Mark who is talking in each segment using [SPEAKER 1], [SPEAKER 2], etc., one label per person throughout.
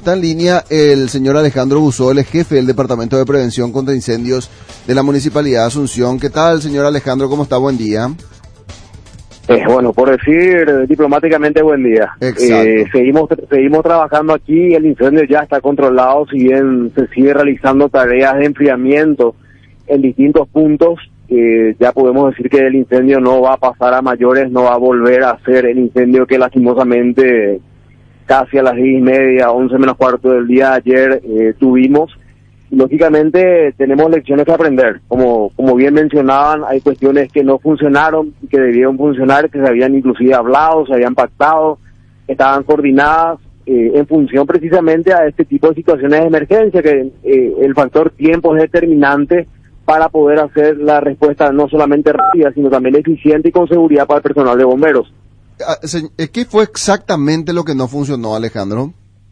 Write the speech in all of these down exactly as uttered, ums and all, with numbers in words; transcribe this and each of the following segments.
[SPEAKER 1] está en línea el señor Alejandro Buzó, el jefe del Departamento de Prevención contra Incendios de la Municipalidad de Asunción. ¿Qué tal, señor Alejandro? ¿Cómo está? Buen día.
[SPEAKER 2] Eh, bueno, por decir diplomáticamente, buen día. Eh, seguimos seguimos trabajando aquí, el incendio ya está controlado, si bien se sigue realizando tareas de enfriamiento en distintos puntos, eh, ya podemos decir que el incendio no va a pasar a mayores, no va a volver a ser el incendio que lastimosamente casi a las diez y media, once menos cuarto del día de ayer eh, tuvimos. Lógicamente tenemos lecciones que aprender, como como bien mencionaban, hay cuestiones que no funcionaron, que debieron funcionar, que se habían inclusive hablado, se habían pactado, estaban coordinadas eh, en función precisamente a este tipo de situaciones de emergencia, que eh, el factor tiempo es determinante para poder hacer la respuesta no solamente rápida, sino también eficiente y con seguridad para el personal de bomberos.
[SPEAKER 1] ¿Qué fue exactamente lo que no funcionó, Alejandro?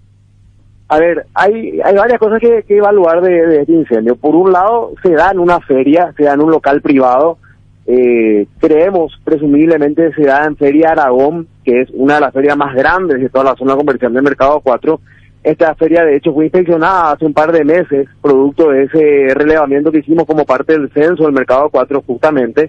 [SPEAKER 2] A ver, hay hay varias cosas que, que evaluar de, de este incendio. Por un lado, se da en una feria, se da en un local privado. Eh, creemos, presumiblemente, se da en Feria Aragón, que es una de las ferias más grandes de toda la zona comercial del Mercado cuatro. Esta feria, de hecho, fue inspeccionada hace un par de meses, producto de ese relevamiento que hicimos como parte del censo del Mercado cuatro, justamente.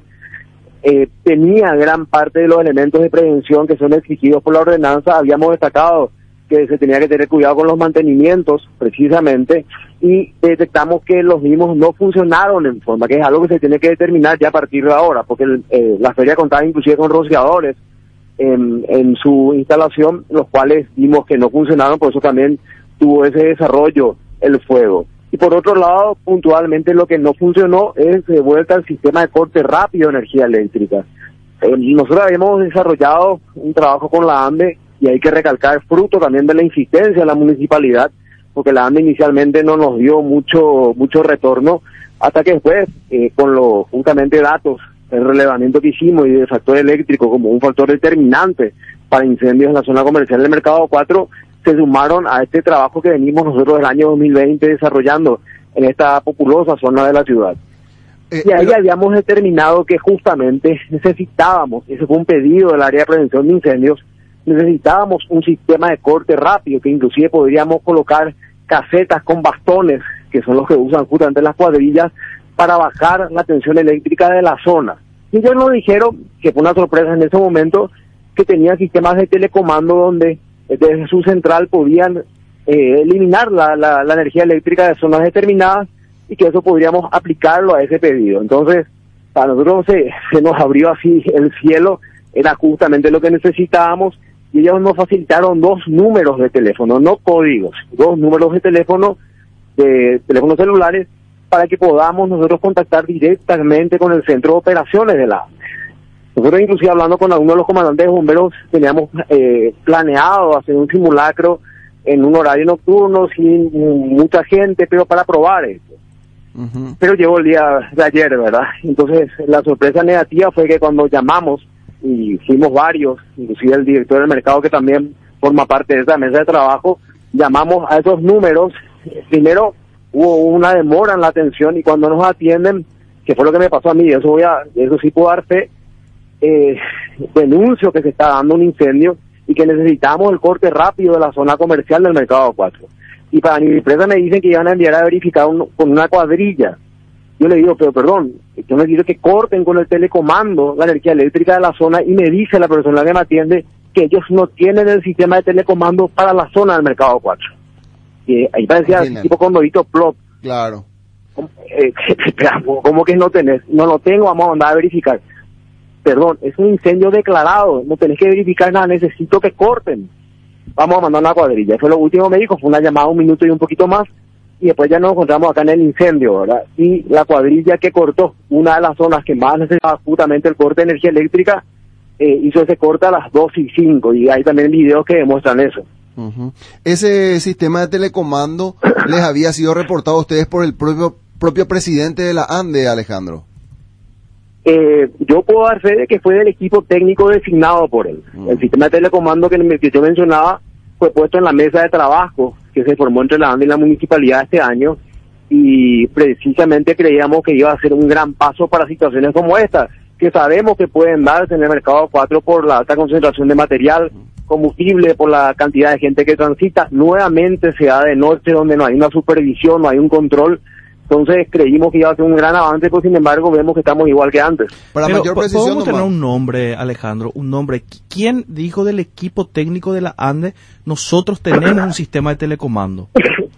[SPEAKER 2] Eh, tenía gran parte de los elementos de prevención que son exigidos por la ordenanza. Habíamos destacado que se tenía que tener cuidado con los mantenimientos, precisamente, y detectamos que los mismos no funcionaron en forma, que es algo que se tiene que determinar ya a partir de ahora, porque el, eh, la feria contaba inclusive con rociadores en, en su instalación, los cuales vimos que no funcionaron, por eso también tuvo ese desarrollo el fuego. Y por otro lado, puntualmente lo que no funcionó es de vuelta al sistema de corte rápido de energía eléctrica. Eh, nosotros habíamos desarrollado un trabajo con la ANDE, y hay que recalcar, fruto también de la insistencia de la municipalidad, porque la ANDE inicialmente no nos dio mucho mucho retorno, hasta que después, eh, con los juntamente datos, el relevamiento que hicimos y del factor eléctrico como un factor determinante para incendios en la zona comercial del Mercado cuatro, se sumaron a este trabajo que venimos nosotros del año dos mil veinte desarrollando en esta populosa zona de la ciudad. Eh, y ahí pero... habíamos determinado que justamente necesitábamos, ese fue un pedido del área de prevención de incendios, necesitábamos un sistema de corte rápido, que inclusive podríamos colocar casetas con bastones, que son los que usan justamente las cuadrillas, para bajar la tensión eléctrica de la zona. Y ellos nos dijeron, que fue una sorpresa en ese momento, que tenían sistemas de telecomando donde desde su central podían eh, eliminar la, la, la energía eléctrica de zonas determinadas, y que eso podríamos aplicarlo a ese pedido. Entonces, para nosotros se, se nos abrió así el cielo, era justamente lo que necesitábamos, y ellos nos facilitaron dos números de teléfono, no códigos, dos números de teléfono, de teléfonos celulares, para que podamos nosotros contactar directamente con el centro de operaciones de la ANDE. Nosotros, inclusive hablando con algunos de los comandantes de bomberos, teníamos eh, planeado hacer un simulacro en un horario nocturno, sin mucha gente, pero para probar esto. Uh-huh. Pero llegó el día de ayer, ¿verdad? Entonces, la sorpresa negativa fue que cuando llamamos, y fuimos varios, inclusive el director del mercado, que también forma parte de esa mesa de trabajo, llamamos a esos números. Primero hubo una demora en la atención, y cuando nos atienden, que fue lo que me pasó a mí, eso voy a, eso sí puedo dar fe, eh, denuncio que se está dando un incendio y que necesitamos el corte rápido de la zona comercial del Mercado cuatro. Y para mi empresa me dicen que iban a enviar a verificar un, con una cuadrilla. Yo le digo, pero perdón, yo necesito que corten con el telecomando la energía eléctrica de la zona, y me dice la persona que me atiende que ellos no tienen el sistema de telecomando para la zona del Mercado cuatro. Y ahí parecía así, tipo condorito plop.
[SPEAKER 1] Claro.
[SPEAKER 2] ¿Cómo, eh, ¿Cómo que no tenés? No lo tengo, vamos a mandar a verificar. Perdón, es un incendio declarado, no tenés que verificar nada, necesito que corten. Vamos a mandar una cuadrilla. Eso es lo último que me dijo, fue una llamada un minuto y un poquito más, y después ya nos encontramos acá en el incendio, ¿verdad? Y la cuadrilla que cortó una de las zonas que más necesitaba justamente el corte de energía eléctrica, eh, hizo ese corte a las dos y cinco, y hay también videos que demuestran eso.
[SPEAKER 1] Uh-huh. Ese sistema de telecomando les había sido reportado a ustedes por el propio propio presidente de la ANDE, Alejandro.
[SPEAKER 2] Eh, yo puedo dar fe de que fue del equipo técnico designado por él. Uh-huh. El sistema de telecomando que, que yo mencionaba fue puesto en la mesa de trabajo que se formó entre la ANDE y la municipalidad este año, y precisamente creíamos que iba a ser un gran paso para situaciones como esta, que sabemos que pueden darse en el Mercado cuatro por la alta concentración de material, combustible, por la cantidad de gente que transita. Nuevamente se da de noche, donde no hay una supervisión, no hay un control. Entonces creímos que iba a ser un gran avance, pero sin embargo vemos que estamos igual que antes.
[SPEAKER 3] Para Pero, mayor precisión, podemos tener un nombre, Alejandro, un nombre. ¿Quién dijo del equipo técnico de la ANDE, nosotros tenemos un sistema de telecomando?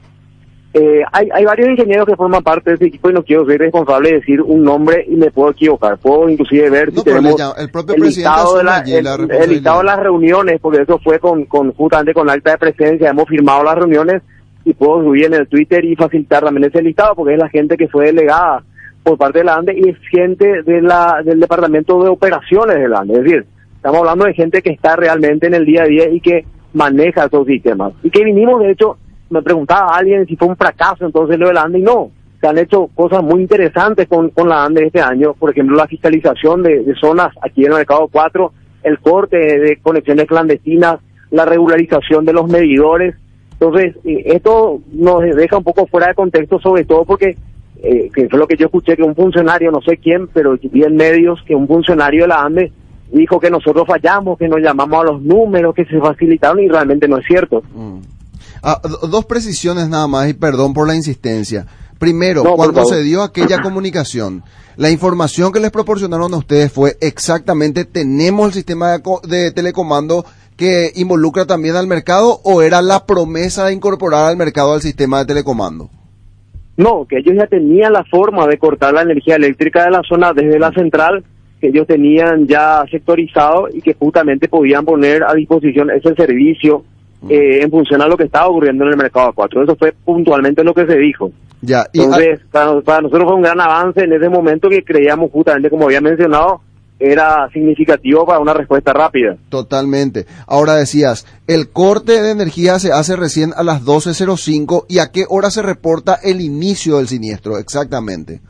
[SPEAKER 2] Eh, hay, hay varios ingenieros que forman parte de ese equipo y no quiero ser responsable de decir un nombre y me puedo equivocar. Puedo inclusive ver
[SPEAKER 1] no,
[SPEAKER 2] si tenemos
[SPEAKER 1] ya, el, propio
[SPEAKER 2] el, listado de la, el, el listado de las reuniones, porque eso fue con, con justamente con acta de presencia, hemos firmado las reuniones y puedo subir en el Twitter y facilitar también ese listado, porque es la gente que fue delegada por parte de la ANDE y es gente de la, del departamento de operaciones de la ANDE. Es decir, estamos hablando de gente que está realmente en el día a día y que maneja esos sistemas. Y que vinimos, de hecho, me preguntaba a alguien si fue un fracaso entonces lo de la ANDE, y no, se han hecho cosas muy interesantes con, con la ANDE este año, por ejemplo la fiscalización de, de zonas aquí en el Mercado cuatro, el corte de, de conexiones clandestinas, la regularización de los medidores. Entonces eh, esto nos deja un poco fuera de contexto, sobre todo porque, eh, que fue lo que yo escuché, que un funcionario, no sé quién, pero vi en medios que un funcionario de la ANDE dijo que nosotros fallamos, que nos llamamos a los números, que se facilitaron, y realmente no es cierto.
[SPEAKER 1] Mm. Ah, dos precisiones nada más y perdón por la insistencia. Primero,
[SPEAKER 2] no,
[SPEAKER 1] cuando se dio aquella comunicación, la información que les proporcionaron a ustedes fue exactamente, ¿tenemos el sistema de, de telecomando que involucra también al mercado, o era la promesa de incorporar al mercado al sistema de telecomando?
[SPEAKER 2] No, que ellos ya tenían la forma de cortar la energía eléctrica de la zona desde la central, que ellos tenían ya sectorizado y que justamente podían poner a disposición ese servicio Eh, en función a lo que estaba ocurriendo en el mercado cuatro. Eso fue puntualmente lo que se dijo.
[SPEAKER 1] Ya, y
[SPEAKER 2] Entonces, a... para, para nosotros fue un gran avance en ese momento que creíamos, justamente como había mencionado, era significativo para una respuesta rápida.
[SPEAKER 1] Totalmente. Ahora decías, el corte de energía se hace recién a las doce cero cinco, ¿y a qué hora se reporta el inicio del siniestro exactamente?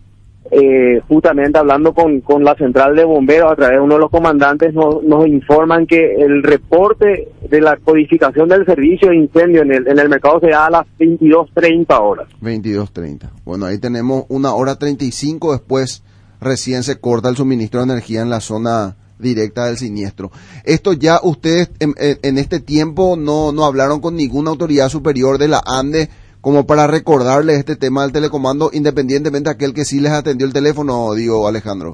[SPEAKER 2] Eh, justamente hablando con, con la central de bomberos, a través de uno de los comandantes, nos, nos informan que el reporte de la codificación del servicio de incendio en el, en el mercado se da a las veintidós treinta horas.
[SPEAKER 1] veintidós treinta. Bueno, ahí tenemos una hora treinta y cinco después, recién se corta el suministro de energía en la zona directa del siniestro. Esto ya ustedes en, en, en este tiempo no, no hablaron con ninguna autoridad superior de la ANDE como para recordarles este tema del telecomando, independientemente de aquel que sí les atendió el teléfono, digo, Alejandro.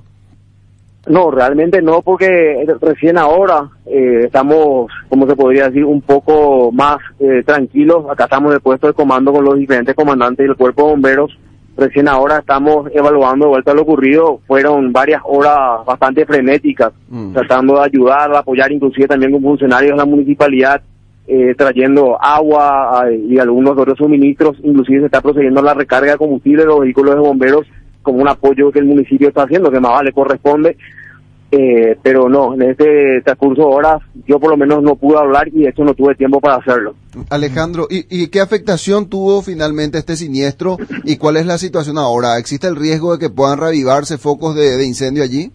[SPEAKER 2] No, realmente no, porque recién ahora eh, estamos, como se podría decir, un poco más eh, tranquilos. Acá estamos en el puesto de comando con los diferentes comandantes del cuerpo de bomberos. Recién ahora estamos evaluando de vuelta lo ocurrido. Fueron varias horas bastante frenéticas, mm. tratando de ayudar, de apoyar inclusive también con funcionarios de la municipalidad, eh, trayendo agua eh, y algunos otros suministros. Inclusive se está procediendo a la recarga de combustible de los vehículos de bomberos como un apoyo que el municipio está haciendo, que más vale corresponde. Eh, pero no, en este transcurso de horas yo por lo menos no pude hablar y de hecho no tuve tiempo para hacerlo.
[SPEAKER 1] Alejandro, ¿y, y qué afectación tuvo finalmente este siniestro y cuál es la situación ahora? ¿Existe el riesgo de que puedan reavivarse focos de, de incendio allí?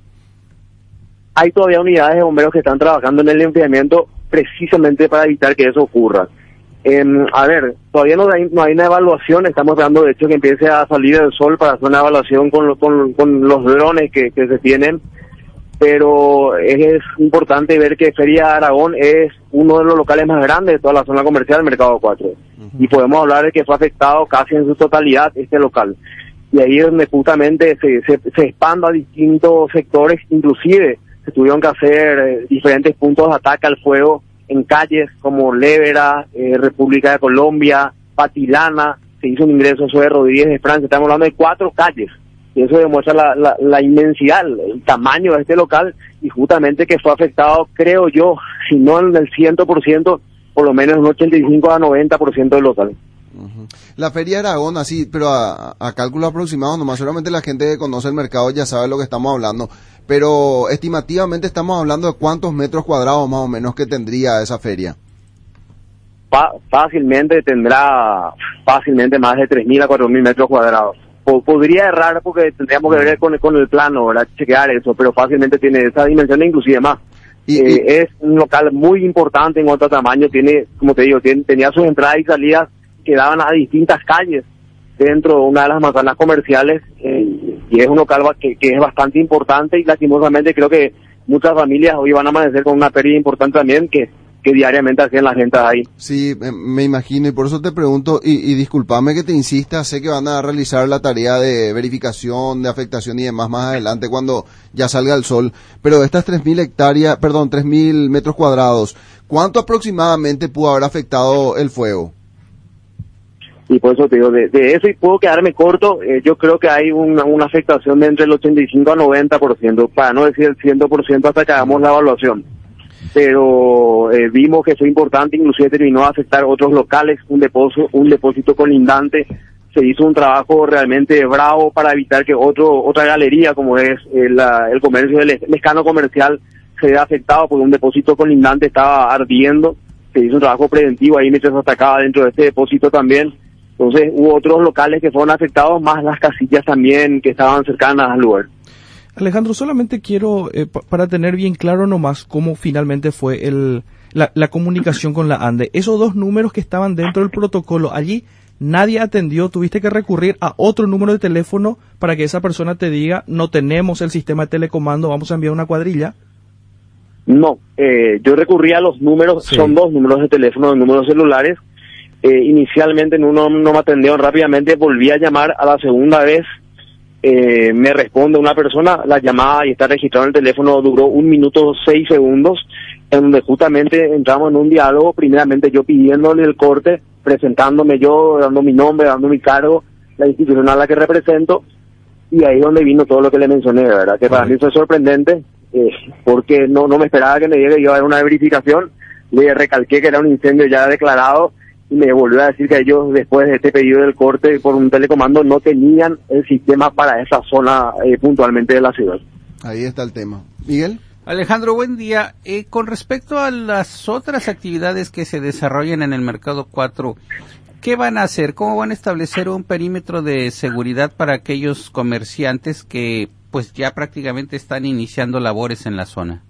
[SPEAKER 2] Hay todavía unidades de bomberos que están trabajando en el enfriamiento precisamente para evitar que eso ocurra. Eh, a ver, todavía no hay, no hay una evaluación, estamos esperando de hecho que empiece a salir el sol para hacer una evaluación con, lo, con, con los drones que, que se tienen. Pero es importante ver que Feria Aragón es uno de los locales más grandes de toda la zona comercial del Mercado cuatro. Uh-huh. Y podemos hablar de que fue afectado casi en su totalidad este local. Y ahí es donde justamente se, se, se expanda a distintos sectores, inclusive se tuvieron que hacer eh, diferentes puntos de ataque al fuego en calles como Lévera, eh, República de Colombia, Patilana, se hizo un ingreso sobre Rodríguez de Francia, estamos hablando de cuatro calles. Y eso demuestra la, la, la inmensidad, el tamaño de este local y justamente que fue afectado, creo yo, si no en el cien por ciento, por lo menos en un ochenta y cinco a noventa por ciento del local.
[SPEAKER 1] Uh-huh. La Feria Aragón, así, pero a, a cálculo aproximado, nomás seguramente la gente que conoce el mercado ya sabe lo que estamos hablando, pero estimativamente estamos hablando de cuántos metros cuadrados más o menos que tendría esa feria.
[SPEAKER 2] Fa- fácilmente tendrá, fácilmente más de tres mil a cuatro mil metros cuadrados. Podría errar porque tendríamos que ver con, con el plano, ¿verdad? Chequear eso, pero fácilmente tiene esa dimensión e inclusive más. Y, eh, y... Es un local muy importante en cuanto a tamaño, tiene, como te digo, tiene, tenía sus entradas y salidas que daban a distintas calles dentro de una de las manzanas comerciales, eh, y es un local que, que es bastante importante y lastimosamente creo que muchas familias hoy van a amanecer con una pérdida importante también, que que diariamente hacían las ventas ahí.
[SPEAKER 1] Sí, me imagino, y por eso te pregunto, y, y discúlpame que te insista, sé que van a realizar la tarea de verificación, de afectación y demás más adelante cuando ya salga el sol, pero de estas tres mil hectáreas, perdón, tres mil metros cuadrados, ¿cuánto aproximadamente pudo haber afectado el fuego?
[SPEAKER 2] Y por eso te digo, de, de eso, y puedo quedarme corto, eh, yo creo que hay una, una afectación de entre el ochenta y cinco a noventa por ciento, para no decir el cien por ciento hasta que hagamos la evaluación. Pero eh, vimos que fue importante, inclusive terminó a afectar otros locales, un depósito, un depósito colindante. Se hizo un trabajo realmente bravo para evitar que otro otra galería, como es eh, la, el comercio del escano comercial, se vea afectado porque un depósito colindante estaba ardiendo. Se hizo un trabajo preventivo ahí mientras se atacaba dentro de este depósito también. Entonces hubo otros locales que fueron afectados, más las casillas también que estaban cercanas al lugar.
[SPEAKER 3] Alejandro, solamente quiero, eh, p- para tener bien claro nomás cómo finalmente fue el la, la comunicación con la ANDE. Esos dos números que estaban dentro del protocolo, allí nadie atendió, tuviste que recurrir a otro número de teléfono para que esa persona te diga, no tenemos el sistema de telecomando, vamos a enviar una cuadrilla.
[SPEAKER 2] No, eh, yo recurrí a los números, sí. Son dos números de teléfono, números celulares. Eh, inicialmente en uno no me atendieron rápidamente, volví a llamar a la segunda vez, eh, me responde una persona, la llamada y está registrado en el teléfono duró un minuto seis segundos, en donde justamente entramos en un diálogo, primeramente yo pidiéndole el corte, presentándome yo, dando mi nombre, dando mi cargo, la institución a la que represento, y ahí es donde vino todo lo que le mencioné, ¿verdad? Que para mí fue sorprendente, eh, porque no, no me esperaba que me llegue, iba a haber una verificación, le recalqué que era un incendio ya declarado, y me volvió a decir que ellos, después de este pedido del corte por un telecomando, no tenían el sistema para esa zona eh, puntualmente de la ciudad.
[SPEAKER 1] Ahí está el tema. Miguel.
[SPEAKER 4] Alejandro, buen día. Eh, con respecto a las otras actividades que se desarrollan en el Mercado cuatro, ¿qué van a hacer? ¿Cómo van a establecer un perímetro de seguridad para aquellos comerciantes que pues ya prácticamente están iniciando labores en la zona?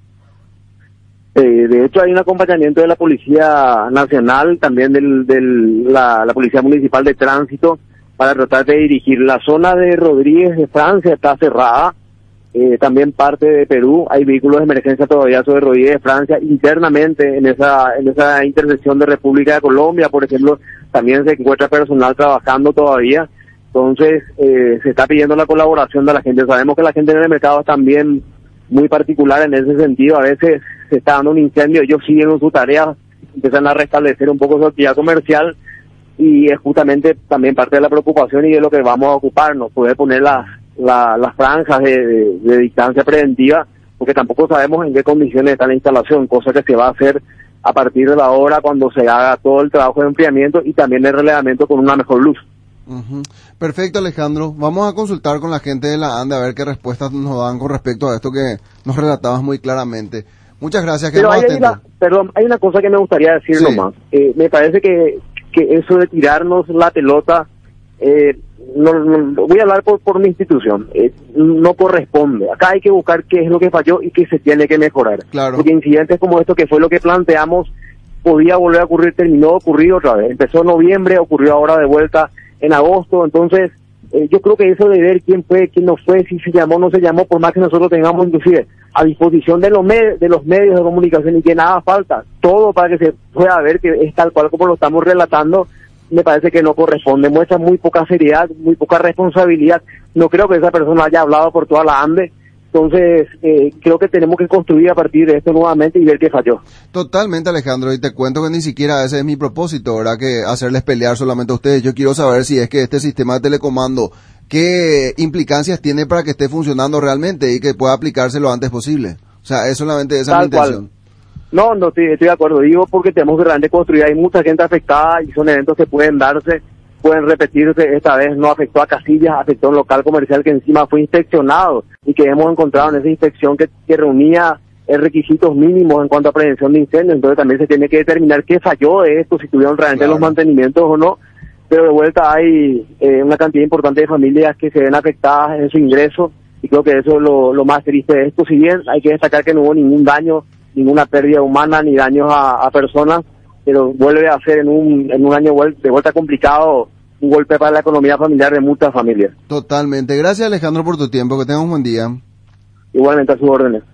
[SPEAKER 2] Eh, de hecho, hay un acompañamiento de la Policía Nacional, también del, del la, la Policía Municipal de Tránsito, para tratar de dirigir. La zona de Rodríguez de Francia está cerrada, eh, también parte de Perú, hay vehículos de emergencia todavía sobre Rodríguez de Francia, internamente en esa en esa intersección de República de Colombia, por ejemplo, también se encuentra personal trabajando todavía. Entonces, eh, se está pidiendo la colaboración de la gente. Sabemos que la gente en el mercado es también muy particular en ese sentido. A veces se está dando un incendio, ellos siguen con su tarea, empiezan a restablecer un poco su actividad comercial, y es justamente también parte de la preocupación y de lo que vamos a ocuparnos, poder poner las la, las franjas de, de, de distancia preventiva, porque tampoco sabemos en qué condiciones está la instalación, cosa que se va a hacer a partir de la hora cuando se haga todo el trabajo de enfriamiento y también el relevamiento con una mejor luz.
[SPEAKER 1] Uh-huh. Perfecto, Alejandro. Vamos a consultar con la gente de la ANDE a ver qué respuestas nos dan con respecto a esto que nos relatabas muy claramente. Muchas gracias.
[SPEAKER 2] Pero hay, hay una, perdón, hay una cosa que me gustaría decir sí. nomás. Eh, me parece que, que eso de tirarnos la pelota, eh, no, no, voy a hablar por, por mi institución, eh, no corresponde. Acá hay que buscar qué es lo que falló y qué se tiene que mejorar.
[SPEAKER 1] Claro.
[SPEAKER 2] Porque incidentes como esto, que fue lo que planteamos, podía volver a ocurrir, terminó de ocurrir otra vez. Empezó en noviembre, ocurrió ahora de vuelta en agosto. Entonces, eh, yo creo que eso de ver quién fue, quién no fue, si se llamó o no se llamó, por más que nosotros tengamos inclusive a disposición de los, med- de los medios de comunicación y que nada falta, todo para que se pueda ver que es tal cual como lo estamos relatando, me parece que no corresponde. Muestra muy poca seriedad, muy poca responsabilidad. No creo que esa persona haya hablado por toda la ANDE. Entonces, eh, creo que tenemos que construir a partir de esto nuevamente y ver qué falló.
[SPEAKER 1] Totalmente, Alejandro, y te cuento que ni siquiera ese es mi propósito, ¿verdad? Que hacerles pelear solamente a ustedes. Yo quiero saber si es que este sistema de telecomando, qué implicancias tiene para que esté funcionando realmente y que pueda aplicarse lo antes posible. O sea, es solamente esa
[SPEAKER 2] Tal
[SPEAKER 1] es mi intención.
[SPEAKER 2] Cual. No, no estoy, estoy de acuerdo. Digo porque tenemos que realmente construir. Hay mucha gente afectada y son eventos que pueden darse, pueden repetirse. Esta vez no afectó a Casillas, afectó a un local comercial que encima fue inspeccionado y que hemos encontrado en esa inspección que, que reunía eh, requisitos mínimos en cuanto a prevención de incendios. Entonces también se tiene que determinar qué falló de esto, si tuvieron realmente claro. los mantenimientos o no. Pero de vuelta hay eh, una cantidad importante de familias que se ven afectadas en su ingreso y creo que eso es lo, lo más triste de esto. Si bien hay que destacar que no hubo ningún daño, ninguna pérdida humana ni daños a, a personas, pero vuelve a ser en un en un año de vuelta complicado, un golpe para la economía familiar de muchas familias.
[SPEAKER 1] Totalmente. Gracias, Alejandro, por tu tiempo. Que tengas un buen día.
[SPEAKER 2] Igualmente, a sus órdenes.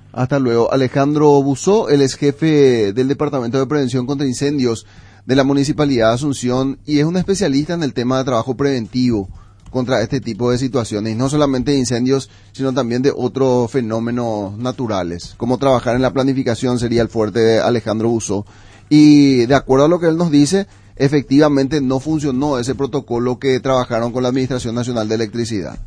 [SPEAKER 1] Hasta luego. Alejandro Buzó, él es jefe del Departamento de Prevención contra Incendios de la Municipalidad de Asunción y es un especialista en el tema de trabajo preventivo contra este tipo de situaciones, y no solamente de incendios, sino también de otros fenómenos naturales. Como trabajar en la planificación sería el fuerte de Alejandro Buzó. Y de acuerdo a lo que él nos dice, efectivamente no funcionó ese protocolo que trabajaron con la Administración Nacional de Electricidad.